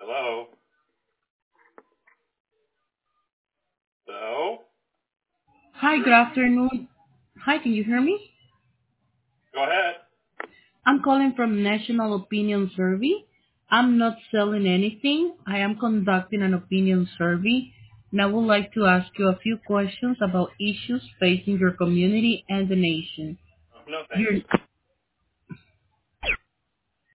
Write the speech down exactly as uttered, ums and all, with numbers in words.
Hello? Hello? Hi, good afternoon. Hi, can you hear me? Go ahead. I'm calling from National Opinion Survey. I'm not selling anything. I am conducting an opinion survey, and I would like to ask you a few questions about issues facing your community and the nation. No, thank Your you.